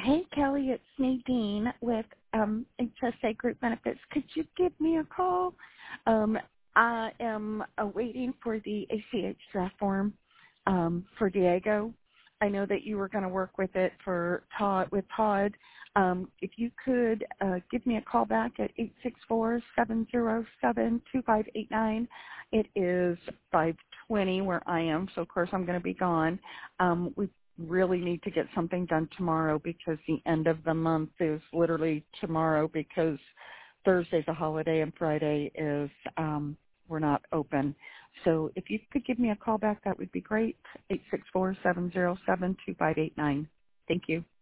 Hey, Kelly, it's Nadine with HSA Group Benefits. Could you give me a call? Um, I am waiting for the ACH draft form for Diego. I know that you were going to work with it for Todd. If you could give me a call back at 864-707-2589. It is 5:20 where I am, so of course I'm going to be gone. We really need to get something done tomorrow because the end of the month is literally tomorrow because Thursday's a holiday and Friday is we're not open. So if you could give me a call back, that would be great. 864-707-2589. Thank you.